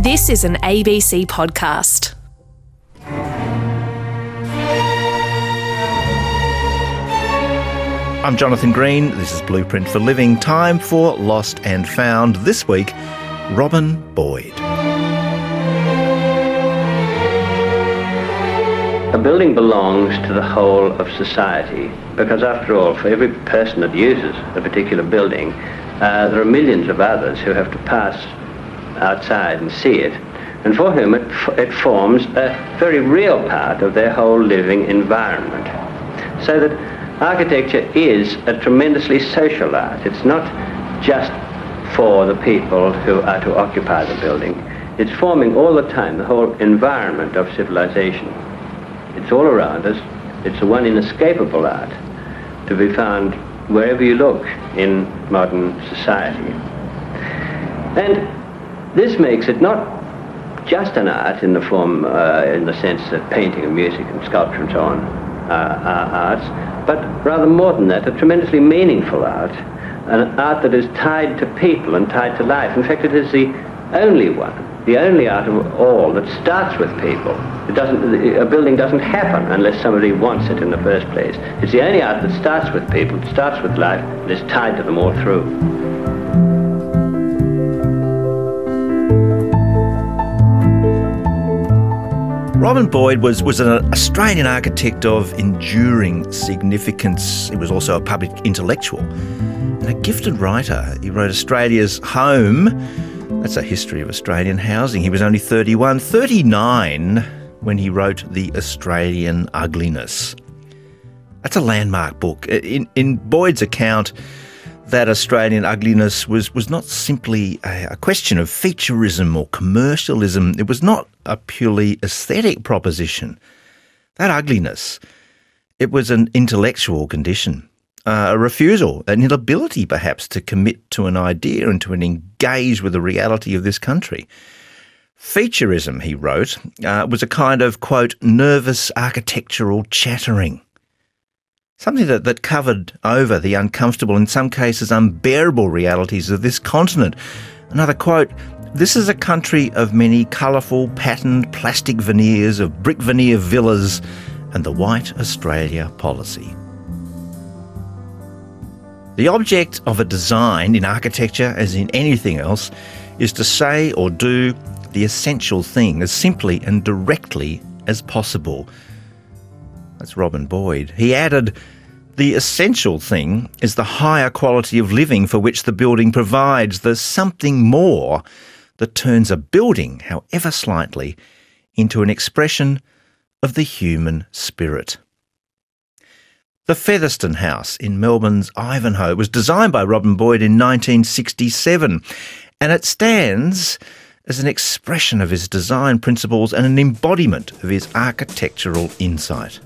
This is an ABC podcast. I'm Jonathan Green. This is Blueprint for Living. Time for Lost and Found. This week, Robin Boyd. A building belongs to the whole of society because, after all, for every person that uses a particular building, there are millions of others who have to pass outside and see it, and for whom it forms a very real part of their whole living environment. So that architecture is a tremendously social art. It's not just for the people who are to occupy the building. It's forming all the time the whole environment of civilization. It's all around us. It's a one inescapable art to be found wherever you look in modern society. And this makes it not just an art in the form, in the sense that painting and music and sculpture and so on are arts, but rather more than that, a tremendously meaningful art, an art that is tied to people and tied to life. In fact, it is the only art of all that starts with people. A building doesn't happen unless somebody wants it in the first place. It's the only art that starts with people, it starts with life, and is tied to them all through. Robin Boyd was an Australian architect of enduring significance. He was also a public intellectual and a gifted writer. He wrote Australia's Home. That's a history of Australian housing. He was only 39 when he wrote The Australian Ugliness. That's a landmark book. In Boyd's account, that Australian ugliness was not simply a question of featurism or commercialism. It was not a purely aesthetic proposition. That ugliness, it was an intellectual condition, a refusal, an inability perhaps to commit to an idea and to engage with the reality of this country. Featurism, he wrote, was a kind of, quote, nervous architectural chattering. Something that covered over the uncomfortable, in some cases unbearable realities of this continent. Another quote, "This is a country of many colourful, patterned plastic veneers, of brick veneer villas and the white Australia policy." The object of a design in architecture, as in anything else, is to say or do the essential thing as simply and directly as possible. That's Robin Boyd. He added, "The essential thing is the higher quality of living for which the building provides. There's something more that turns a building, however slightly, into an expression of the human spirit." The Featherston House in Melbourne's Ivanhoe was designed by Robin Boyd in 1967, and it stands as an expression of his design principles and an embodiment of his architectural insight.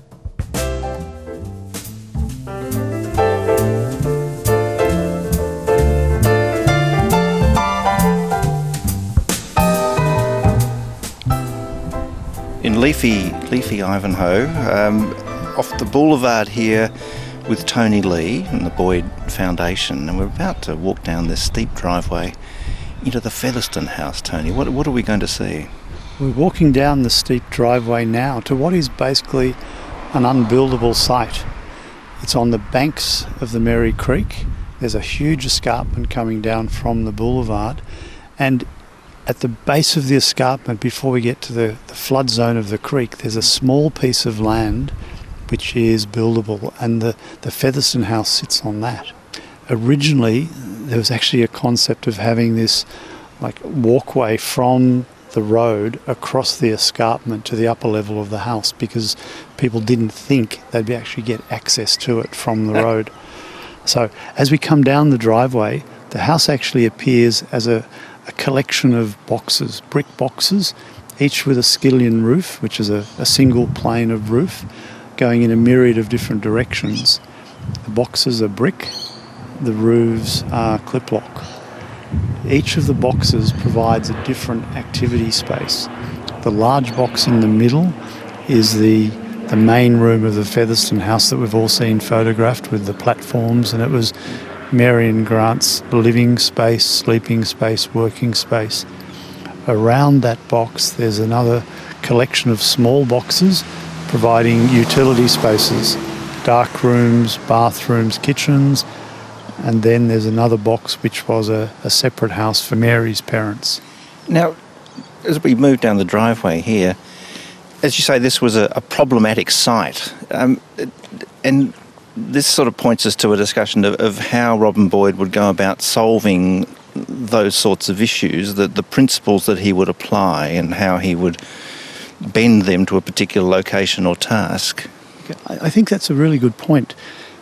In leafy Ivanhoe, off the boulevard here with Tony Lee and the Boyd Foundation, and we're about to walk down this steep driveway into the Featherston House. Tony, what are we going to see? We're walking down the steep driveway now to what is basically an unbuildable site. It's on the banks of the Merri Creek. There's a huge escarpment coming down from the boulevard, and at the base of the escarpment, before we get to the flood zone of the creek, there's a small piece of land which is buildable, and the Featherston House sits on that. Originally, there was actually a concept of having this walkway from the road across the escarpment to the upper level of the house, because people didn't think they'd actually get access to it from the road. So as we come down the driveway, the house actually appears as a collection of boxes, brick boxes, each with a skillion roof, which is a single plane of roof going in a myriad of different directions. The boxes are brick, the roofs are clip-lock. Each of the boxes provides a different activity space. The large box in the middle is the main room of the Featherston House that we've all seen photographed with the platforms, and it was Marion Grant's living space, sleeping space, working space. Around that box there's another collection of small boxes providing utility spaces, dark rooms, bathrooms, kitchens, and then there's another box which was a separate house for Mary's parents. Now, as we move down the driveway here, as you say, this was a problematic site. And this sort of points us to a discussion of how Robin Boyd would go about solving those sorts of issues, the principles that he would apply and how he would bend them to a particular location or task. I think that's a really good point.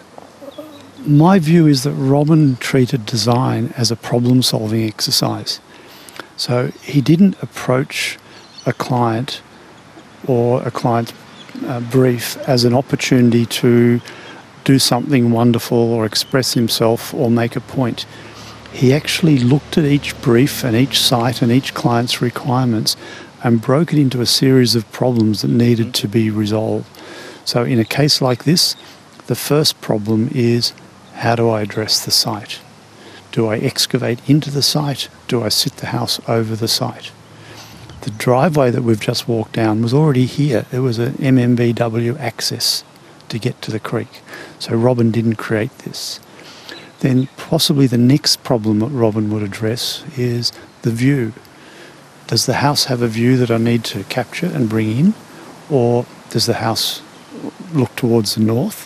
My view is that Robin treated design as a problem-solving exercise. So he didn't approach a client or a client's brief as an opportunity to do something wonderful or express himself or make a point. He actually looked at each brief and each site and each client's requirements and broke it into a series of problems that needed to be resolved. So in a case like this, the first problem is, how do I address the site? Do I excavate into the site? Do I sit the house over the site? The driveway that we've just walked down was already here. It was an MMBW access to get to the creek. So Robin didn't create this. Then possibly the next problem that Robin would address is the view. Does the house have a view that I need to capture and bring in? Or does the house look towards the north?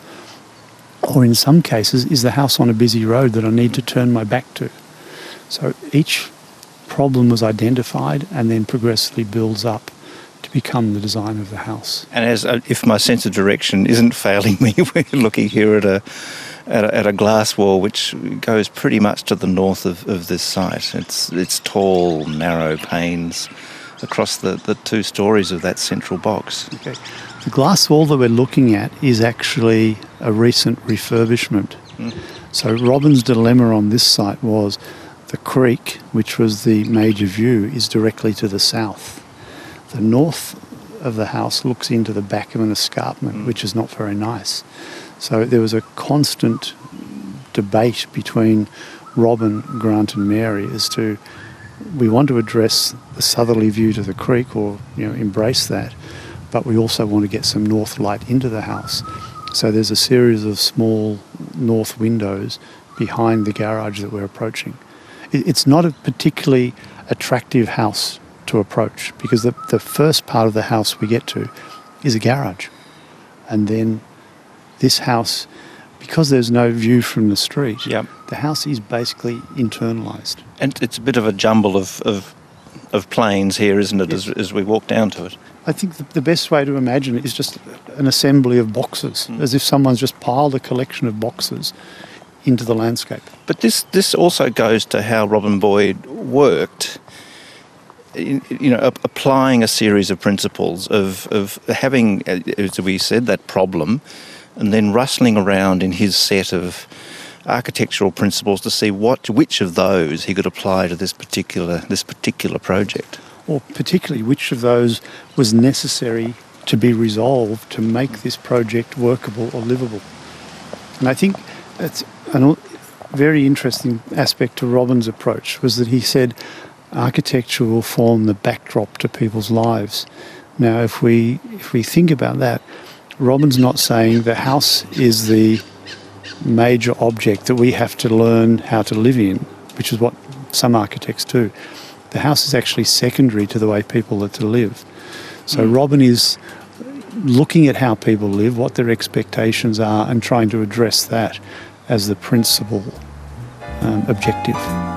Or in some cases, is the house on a busy road that I need to turn my back to? So each problem was identified and then progressively builds up to become the design of the house. And as if my sense of direction isn't failing me, we're looking here at a glass wall which goes pretty much to the north of this site. It's tall, narrow panes across the 2 stories of that central box. Okay. The glass wall that we're looking at is actually a recent refurbishment. So Robin's dilemma on this site was the creek, which was the major view, is directly to the south. The north of the house looks into the back of an escarpment, which is not very nice. So there was a constant debate between Robin, Grant and Mary as to, we want to address the southerly view to the creek or embrace that, but we also want to get some north light into the house. So there's a series of small north windows behind the garage that we're approaching. It's not a particularly attractive house to approach because the first part of the house we get to is a garage. And then this house, because there's no view from the street, the house is basically internalised. And it's a bit of a jumble of planes here, isn't it, yes, as we walk down to it? I think the best way to imagine it is just an assembly of boxes, as if someone's just piled a collection of boxes into the landscape. But this also goes to how Robin Boyd worked, applying a series of principles of having, as we said, that problem, and then rustling around in his set of architectural principles to see which of those he could apply to this particular project. Or particularly which of those was necessary to be resolved to make this project workable or livable. And I think that's a very interesting aspect to Robin's approach, was that he said architecture will form the backdrop to people's lives. Now, if we think about that, Robin's not saying the house is the major object that we have to learn how to live in, which is what some architects do. The house is actually secondary to the way people are to live. So Robin is looking at how people live, what their expectations are, and trying to address that as the principal objective.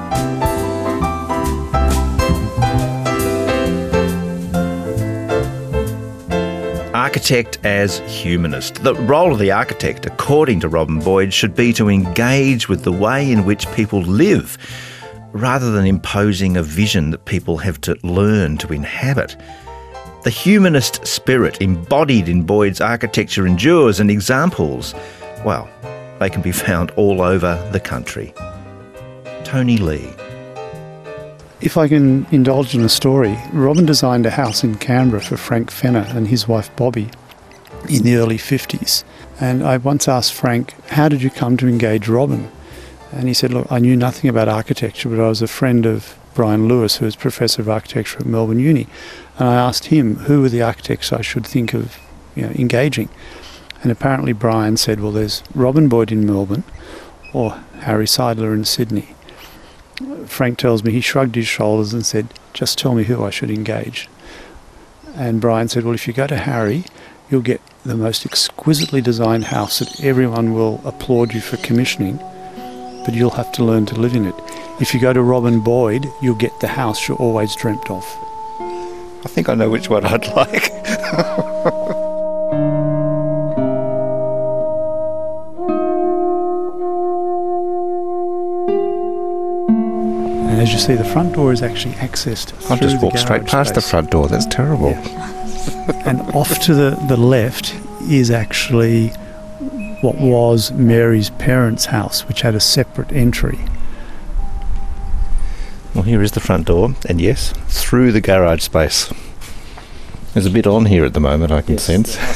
Architect as humanist. The role of the architect, according to Robin Boyd, should be to engage with the way in which people live, rather than imposing a vision that people have to learn to inhabit. The humanist spirit embodied in Boyd's architecture endures, and examples, well, they can be found all over the country. Tony Lee. If I can indulge in a story, Robin designed a house in Canberra for Frank Fenner and his wife Bobby in the early 50s. And I once asked Frank, how did you come to engage Robin? And he said, look, I knew nothing about architecture, but I was a friend of Brian Lewis, who is Professor of Architecture at Melbourne Uni, and I asked him who were the architects I should think of engaging. And apparently Brian said, well, there's Robin Boyd in Melbourne or Harry Seidler in Sydney. Frank tells me he shrugged his shoulders and said, just tell me who I should engage. And Brian said, well, if you go to Harry, you'll get the most exquisitely designed house that everyone will applaud you for commissioning, but you'll have to learn to live in it. If you go to Robin Boyd, you'll get the house you always dreamt of. I think I know which one I'd like. And as you see, the front door is actually accessed I'll through just walk straight past the front door. That's terrible. Yeah. And off to the left is actually what was Mary's parents' house, which had a separate entry. Well, here is the front door, and yes, through the garage space. There's a bit on here at the moment, I can sense. So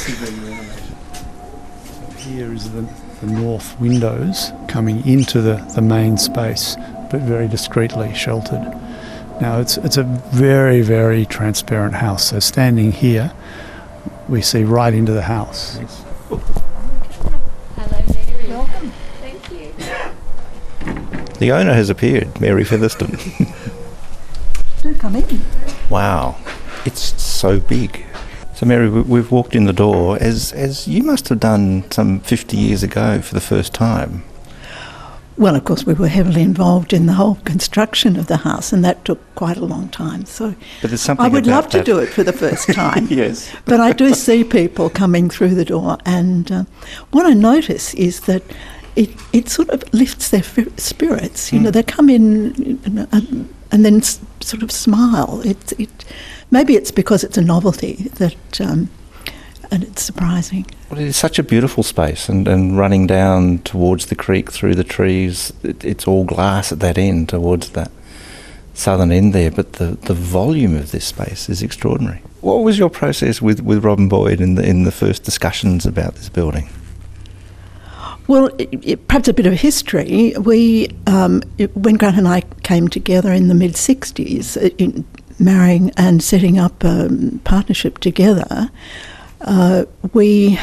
here is the north windows coming into the main space, but very discreetly sheltered. Now, it's a very, very transparent house. So standing here, we see right into the house. Yes. Hello, Mary. Welcome. Thank you. The owner has appeared, Mary Featherston. Do come in. Wow, it's so big. So Mary, we've walked in the door as you must have done some 50 years ago for the first time. Well, of course, we were heavily involved in the whole construction of the house, and that took quite a long time. So But there's something I would about love to that. do it for the first time. Yes. But I do see people coming through the door, and what I notice is that it sort of lifts their spirits. You know, they come in and then sort of smile. Maybe it's because it's a novelty that, and it's surprising. Well, it is such a beautiful space, and running down towards the creek through the trees, it's all glass at that end towards that southern end there, but the volume of this space is extraordinary. What was your process with Robin Boyd in the first discussions about this building? Well, perhaps a bit of history. We, when Grant and I came together in the mid-60s, in marrying and setting up a partnership together, we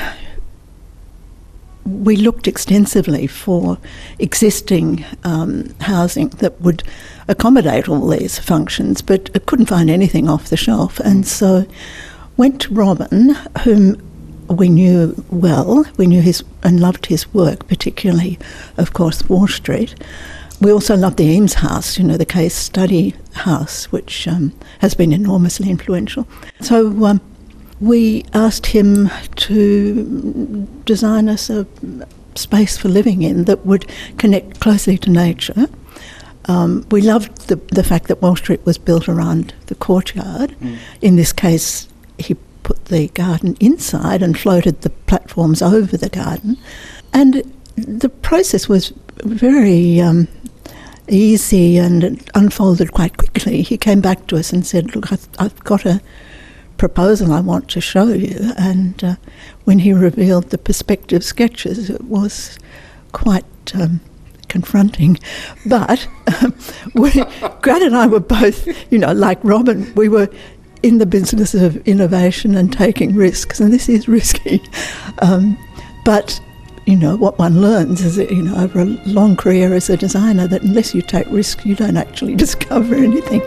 looked extensively for existing housing that would accommodate all these functions, but couldn't find anything off the shelf. And so went to Robin, whom we knew well. We knew and loved his work, particularly, of course, Wall Street. We also loved the Eames House, the case study house, which has been enormously influential. So we asked him to design us a space for living in that would connect closely to nature. We loved the fact that Wall Street was built around the courtyard. In this case, he put the garden inside and floated the platforms over the garden. And the process was very easy and unfolded quite quickly. He came back to us and said, look, I've got a proposal I want to show you. And when he revealed the perspective sketches, it was quite confronting. But Grant and I were both, like Robin, we were in the business of innovation and taking risks, and this is risky. But what one learns is that, over a long career as a designer, that unless you take risks, you don't actually discover anything.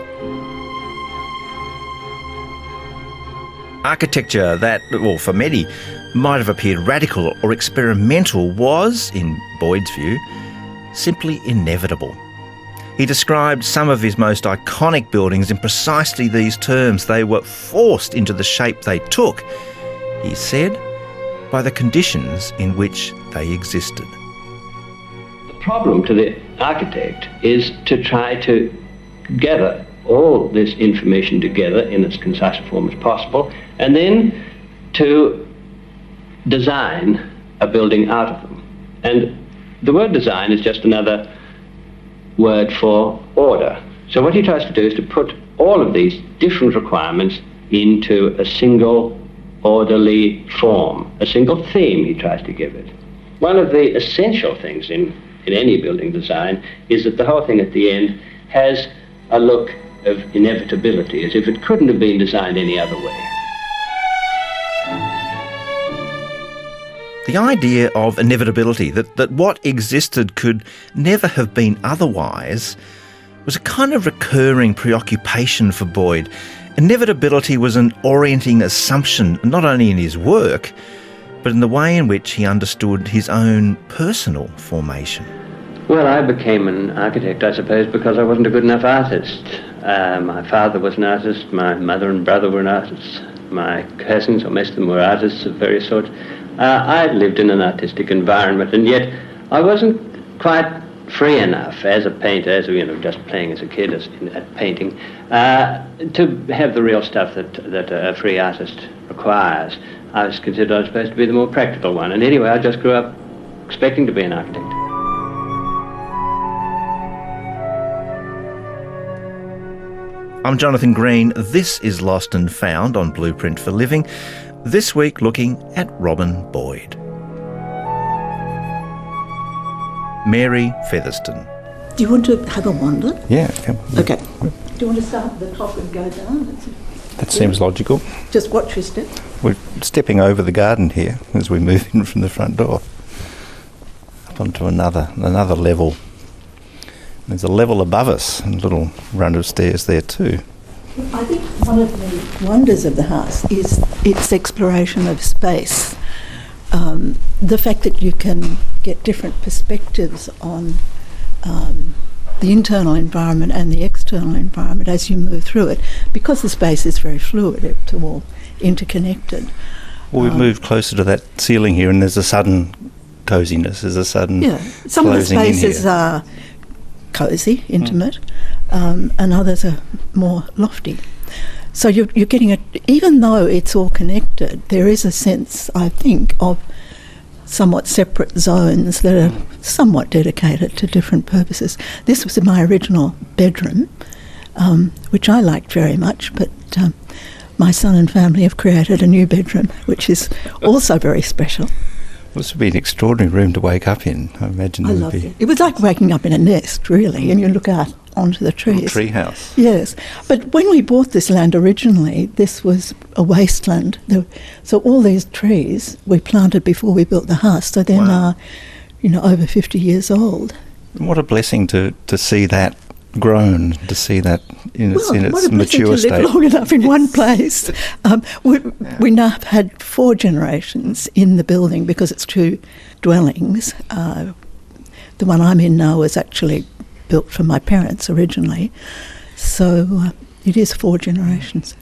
Architecture that, well, for many, might have appeared radical or experimental was, in Boyd's view, simply inevitable. He described some of his most iconic buildings in precisely these terms. They were forced into the shape they took, he said, by the conditions in which they existed. The problem to the architect is to try to gather all this information together in as concise a form as possible, and then to design a building out of them. And the word design is just another word for order. So what he tries to do is to put all of these different requirements into a single orderly form, a single theme he tries to give it. One of the essential things in any building design is that the whole thing at the end has a look of inevitability, as if it couldn't have been designed any other way. The idea of inevitability, that what existed could never have been otherwise, was a kind of recurring preoccupation for Boyd. Inevitability was an orienting assumption not only in his work, but in the way in which he understood his own personal formation. Well, I became an architect, I suppose, because I wasn't a good enough artist. My father was an artist, my mother and brother were artists, my cousins, or most of them, were artists of various sorts. I lived in an artistic environment, and yet I wasn't quite free enough as a painter, as just playing as a kid at painting, to have the real stuff that a free artist requires. I was considered I was supposed to be the more practical one, and anyway, I just grew up expecting to be an architect. I'm Jonathan Green. This is Lost and Found on Blueprint for Living. This week looking at Robin Boyd. Mary Featherston. Do you want to have a wander? Yeah. Come on. Okay. Do you want to start at the top and go down? That seems logical. Just watch your step. We're stepping over the garden here as we move in from the front door. Up onto another level. There's a level above us and a little run of stairs there too. I think one of the wonders of the house is its exploration of space. The fact that you can get different perspectives on the internal environment and the external environment as you move through it, because the space is very fluid, it's all interconnected. Well, we've moved closer to that ceiling here, and there's a sudden coziness, there's a sudden some of the closing in spaces here. are cosy, intimate, and others are more lofty. So you're getting even though it's all connected, there is a sense, I think, of somewhat separate zones that are somewhat dedicated to different purposes. This was my original bedroom, which I liked very much, but my son and family have created a new bedroom, which is also very special. This would be an extraordinary room to wake up in. I imagine I loved it. It was like waking up in a nest, really, and you look out onto the trees. Tree house. Yes, but when we bought this land originally, this was a wasteland. So all these trees we planted before we built the house, so they're now, over 50 years old. What a blessing to see that grown, to see that in its mature state. To live long enough in one place. We now have had 4 generations in the building because it's 2 dwellings. The one I'm in now was actually built for my parents originally, so it is 4 generations.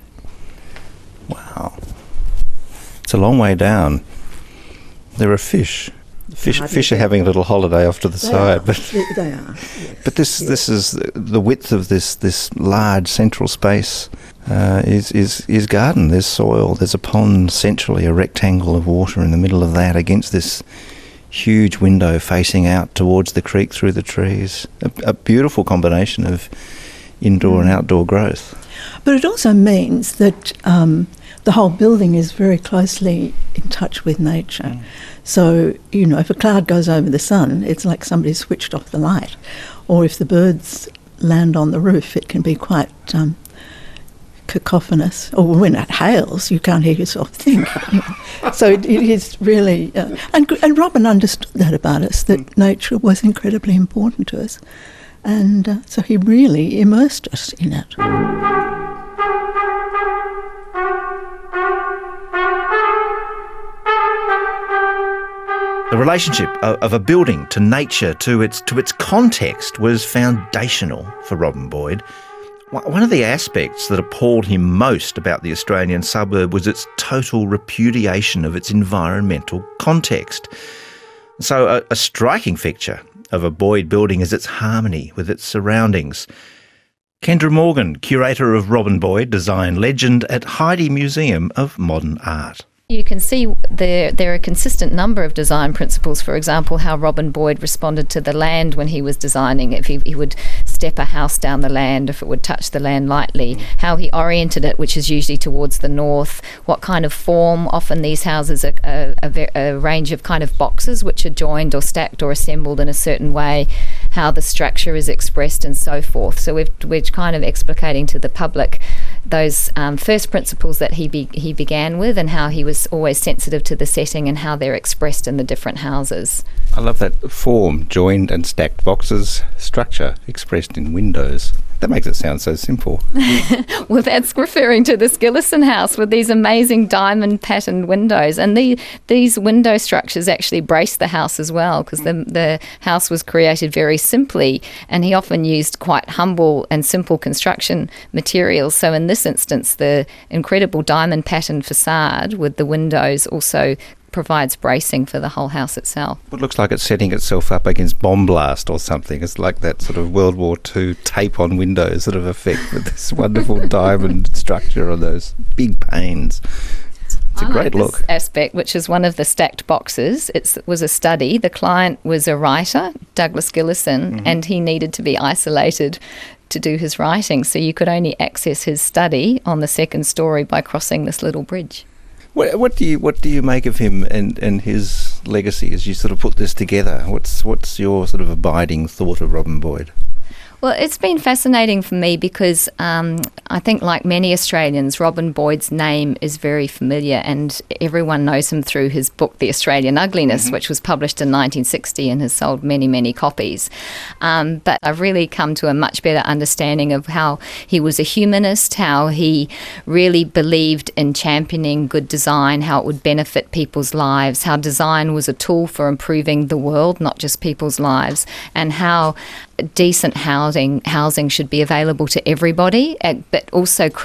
Wow. It's a long way down. There are fish. Fish are having a little holiday off to the side, but they are. Yes. But this is the width of this large central space is garden. There's soil. There's a pond, centrally a rectangle of water in the middle of that, against this huge window facing out towards the creek through the trees. A beautiful combination of indoor and outdoor growth. But it also means that the whole building is very closely in touch with nature. So, if a cloud goes over the sun, it's like somebody switched off the light. Or if the birds land on the roof, it can be quite cacophonous. Or when it hails, you can't hear yourself think. So it is really... and Robin understood that about us, that nature was incredibly important to us. And so he really immersed us in it. The relationship of a building to nature, to its context, was foundational for Robin Boyd. One of the aspects that appalled him most about the Australian suburb was its total repudiation of its environmental context. So a striking feature of a Boyd building is its harmony with its surroundings. Kendra Morgan, curator of Robin Boyd Design Legend at Heide Museum of Modern Art. You can see there are a consistent number of design principles. For example, how Robin Boyd responded to the land when he was designing. If he would step a house down the land, if it would touch the land lightly, how he oriented it, which is usually towards the north, what kind of form. Often these houses are a range of kind of boxes which are joined or stacked or assembled in a certain way, how the structure is expressed and so forth. So we're kind of explicating to the public those first principles that he began with, and how he was always sensitive to the setting and how they're expressed in the different houses. I love that form, joined and stacked boxes, structure expressed in windows. That makes it sound so simple. Well, that's referring to the Skillison house with these amazing diamond patterned windows. And these window structures actually brace the house as well, because the house was created very simply, and he often used quite humble and simple construction materials. So in this instance, the incredible diamond patterned facade with the windows also provides bracing for the whole house itself. It looks like it's setting itself up against bomb blast or something. It's like that sort of World War II tape on windows sort of effect with this wonderful diamond structure on those big panes. It's a great look. This aspect, which is one of the stacked boxes. It was a study. The client was a writer, Douglas Skillison, and he needed to be isolated to do his writing. So you could only access his study on the second story by crossing this little bridge. What do you make of him and his legacy as you sort of put this together? What's your sort of abiding thought of Robin Boyd? Well, it's been fascinating for me because I think, like many Australians, Robin Boyd's name is very familiar, and everyone knows him through his book, The Australian Ugliness, which was published in 1960 and has sold many, many copies. But I've really come to a much better understanding of how he was a humanist, how he really believed in championing good design, how it would benefit people's lives, how design was a tool for improving the world, not just people's lives, and how decent housing should be available to everybody, but also a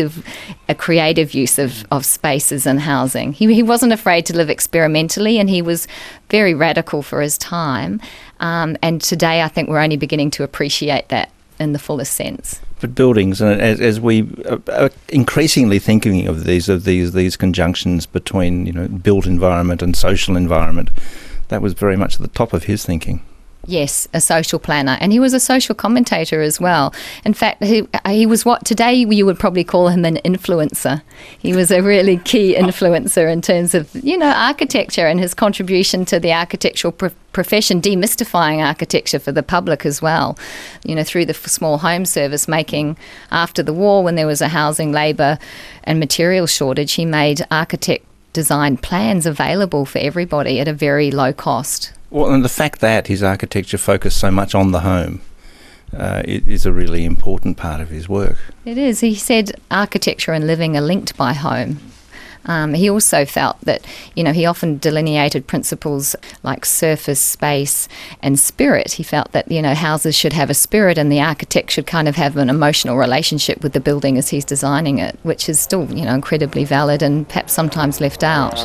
creative use of spaces and housing. He wasn't afraid to live experimentally, and he was very radical for his time. And today I think we're only beginning to appreciate that in the fullest sense. But buildings, and as we are increasingly thinking of these conjunctions between built environment and social environment, that was very much at the top of his thinking. Yes, a social planner, and he was a social commentator as well. In fact, he was what today you would probably call him an influencer. He was a really key influencer in terms of, architecture and his contribution to the architectural profession, demystifying architecture for the public as well. Through the Small Home Service, making, after the war, when there was a housing, labour and material shortage, he made architect design plans available for everybody at a very low cost. Well, and the fact that his architecture focused so much on the home is a really important part of his work. It is. He said architecture and living are linked by home. He also felt that, he often delineated principles like surface, space and spirit. He felt that, houses should have a spirit, and the architect should kind of have an emotional relationship with the building as he's designing it, which is still, incredibly valid and perhaps sometimes left out.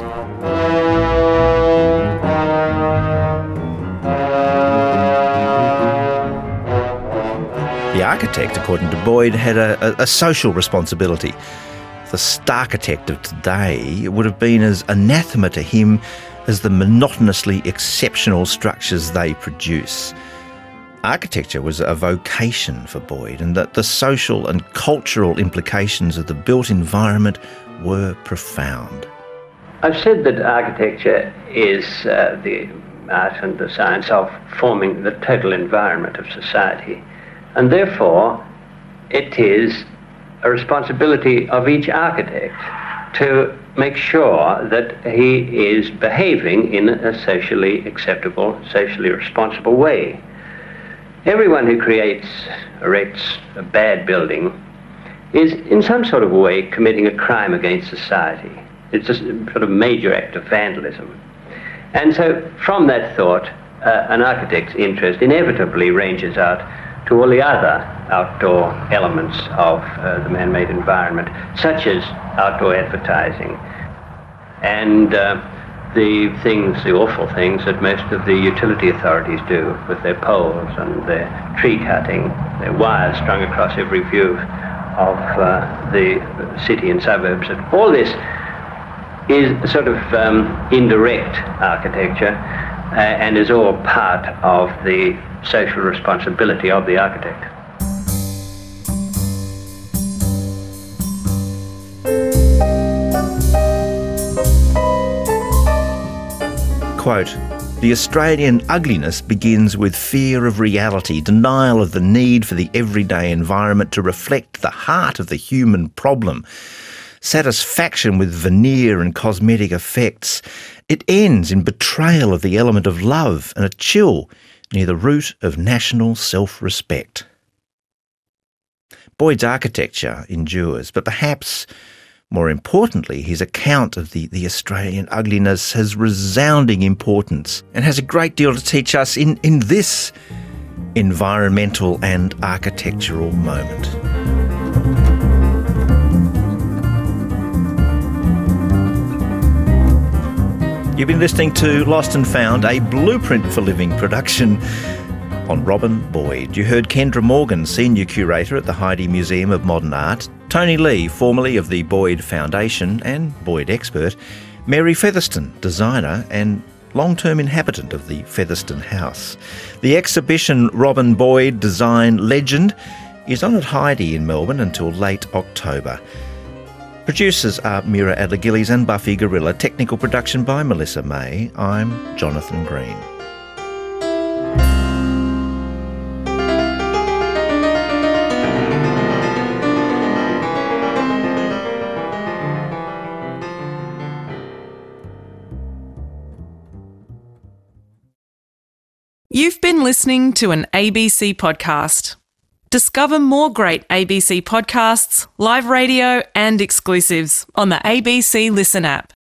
The architect, according to Boyd, had a social responsibility. The starchitect of today would have been as anathema to him as the monotonously exceptional structures they produce. Architecture was a vocation for Boyd, and that the social and cultural implications of the built environment were profound. I've said that architecture is the art and the science of forming the total environment of society. And therefore, it is a responsibility of each architect to make sure that he is behaving in a socially acceptable, socially responsible way. Everyone who erects a bad building is in some sort of way committing a crime against society. It's a sort of major act of vandalism. And so from that thought, an architect's interest inevitably ranges out to all the other outdoor elements of the man-made environment, such as outdoor advertising and the awful things that most of the utility authorities do with their poles and their tree cutting, their wires strung across every view of the city and suburbs. And all this is sort of indirect architecture and is all part of the social responsibility of the architect. Quote, "The Australian ugliness begins with fear of reality, denial of the need for the everyday environment to reflect the heart of the human problem, satisfaction with veneer and cosmetic effects. It ends in betrayal of the element of love and a chill near the root of national self-respect." Boyd's architecture endures, but perhaps more importantly, his account of the Australian ugliness has resounding importance and has a great deal to teach us in this environmental and architectural moment. You've been listening to Lost and Found, a Blueprint for Living production on Robin Boyd. You heard Kendra Morgan, Senior Curator at the Heide Museum of Modern Art, Tony Lee, formerly of the Boyd Foundation and Boyd expert, Mary Featherston, designer and long-term inhabitant of the Featherston House. The exhibition Robin Boyd Design Legend is on at Heide in Melbourne until late October. Producers are Mira Adler-Gillies and Buffy Gorilla. Technical production by Melissa May. I'm Jonathan Green. You've been listening to an ABC podcast. Discover more great ABC podcasts, live radio and exclusives on the ABC Listen app.